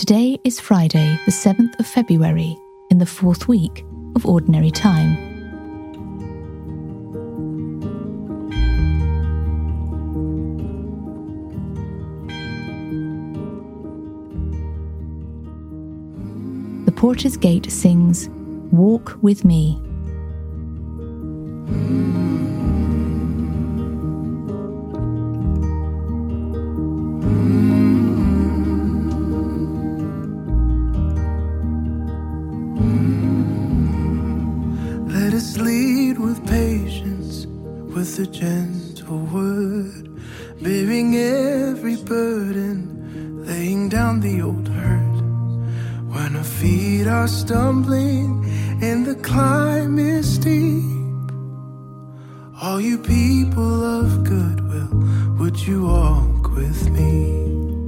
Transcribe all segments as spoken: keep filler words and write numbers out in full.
Today is Friday, the seventh of February, in the fourth week of Ordinary Time. The Porter's Gate sings, "Walk with me." Let us lead with patience, with a gentle word, bearing every burden, laying down the old hurt. When our feet are stumbling and the climb is steep, all you people of goodwill, would you walk with me?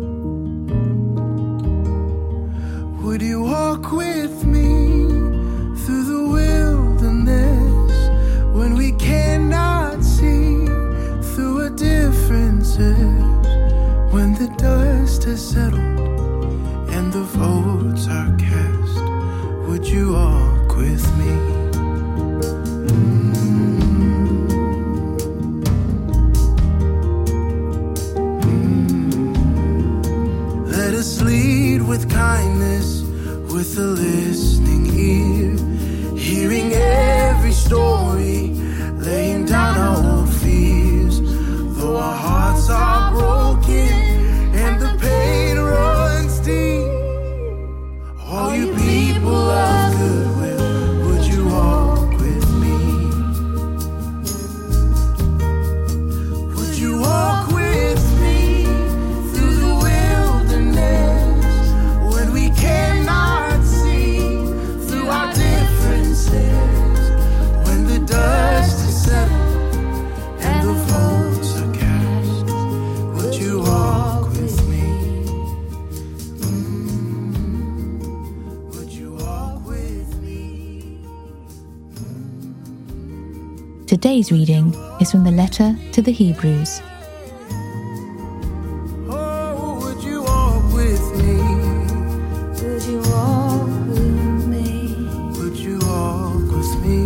Would you walk with me through the wilderness when we cannot see through our differences? When the dust has settled and the votes are cast, would you walk with me? Mm-hmm. Mm-hmm. Let us lead with kindness, with a listening ear, hearing every story, laying down our old fears. Though our hearts are broken and the pain runs deep, all you people of goodwill, would you walk with me? Would you walk with me through the wilderness when we cannot see through our differences? When the dust is settled and the votes are cast, would you walk with me? Mm-hmm. Would you walk with me? Today's reading is from the letter to the Hebrews. Oh, would you walk with me? Would you walk with me? Would you walk with me?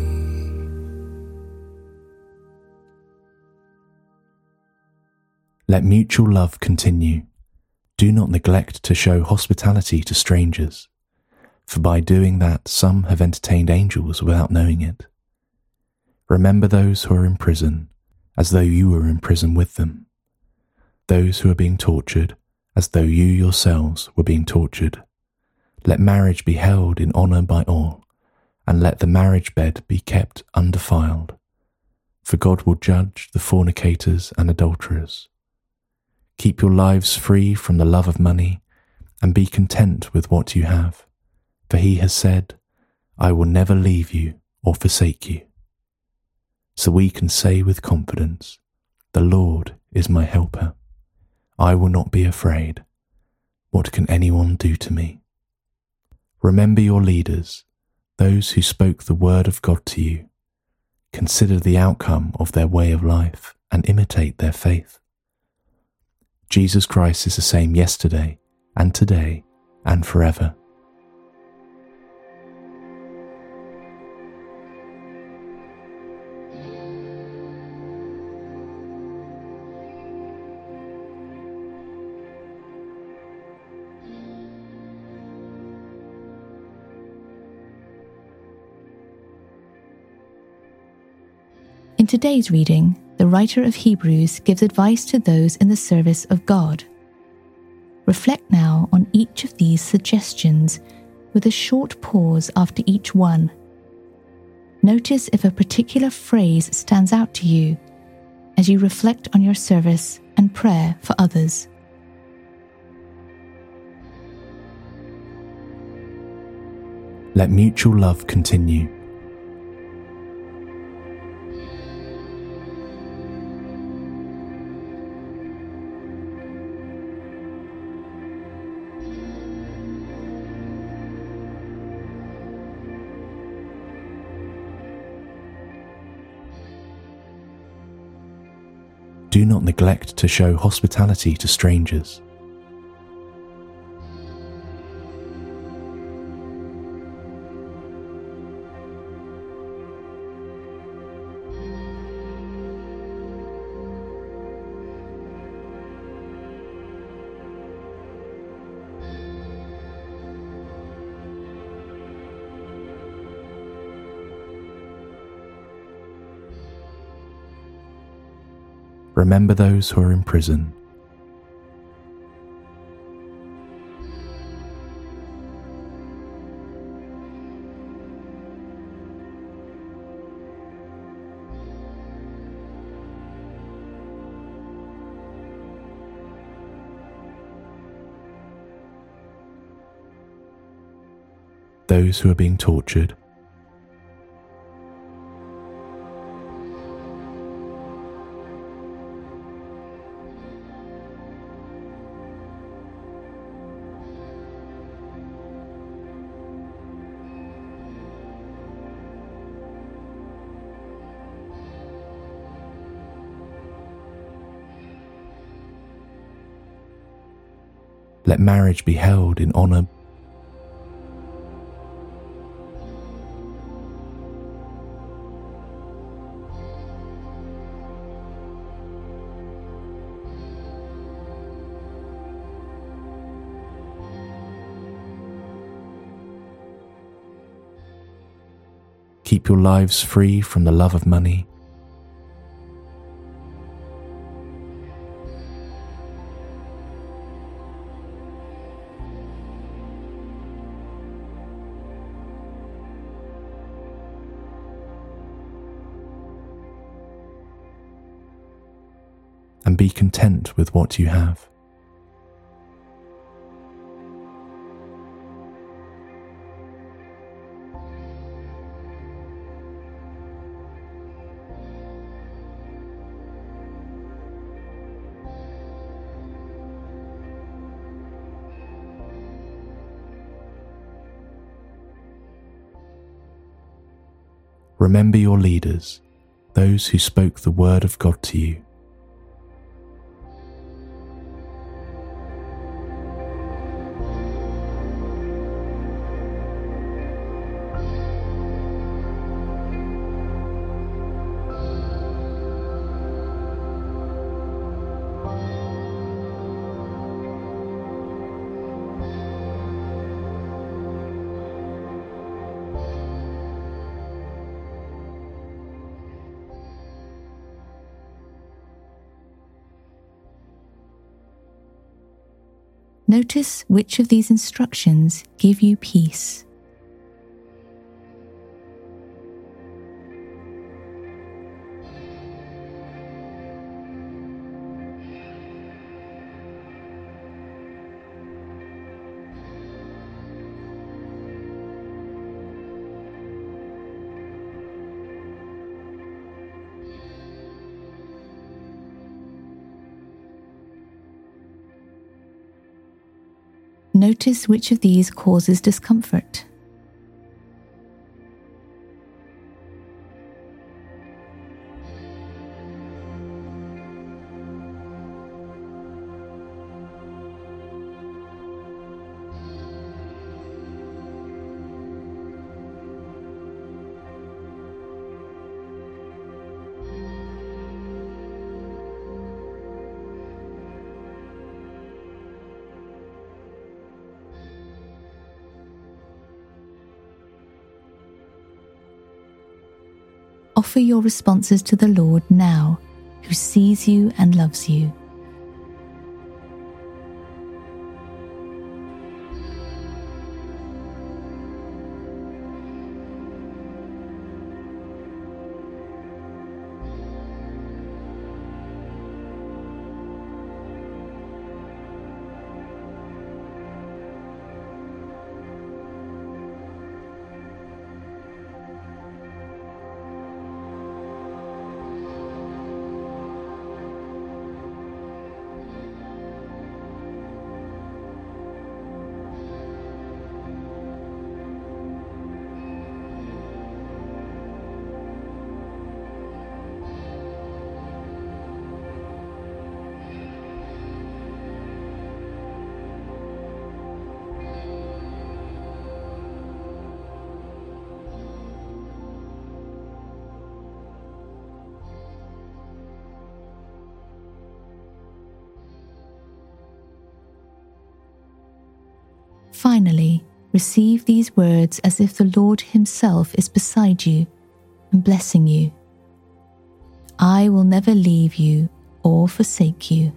Let mutual love continue. Do not neglect to show hospitality to strangers, for by doing that some have entertained angels without knowing it. Remember those who are in prison, as though you were in prison with them. Those who are being tortured, as though you yourselves were being tortured. Let marriage be held in honour by all, and let the marriage bed be kept undefiled. For God will judge the fornicators and adulterers. Keep your lives free from the love of money, and be content with what you have. For he has said, I will never leave you or forsake you. So we can say with confidence, the Lord is my helper. I will not be afraid. What can anyone do to me? Remember your leaders, those who spoke the word of God to you. Consider the outcome of their way of life and imitate their faith. Jesus Christ is the same yesterday and today and forever. In today's reading, the writer of Hebrews gives advice to those in the service of God. Reflect now on each of these suggestions with a short pause after each one. Notice if a particular phrase stands out to you as you reflect on your service and prayer for others. Let mutual love continue. Do not neglect to show hospitality to strangers. Remember those who are in prison. Those who are being tortured. Let marriage be held in honour. Keep your lives free from the love of money. And be content with what you have. Remember your leaders, those who spoke the word of God to you. Notice which of these instructions give you peace. Notice which of these causes discomfort. Offer your responses to the Lord now, who sees you and loves you. Finally, receive these words as if the Lord Himself is beside you and blessing you. I will never leave you or forsake you.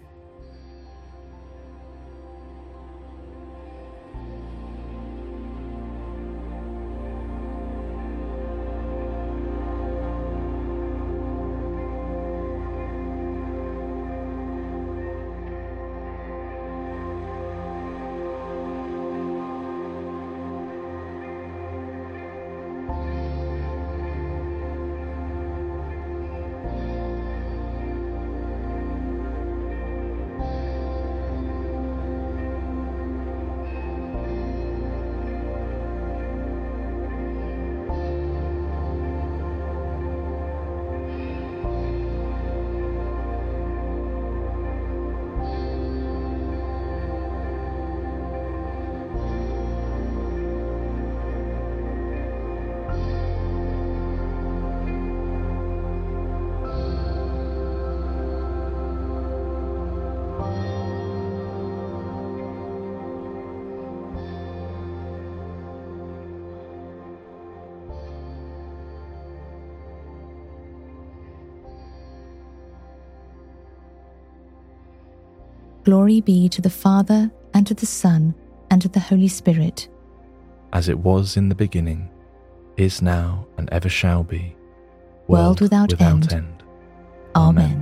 Glory be to the Father, and to the Son, and to the Holy Spirit. As it was in the beginning, is now, and ever shall be, world without, without end. end. Amen.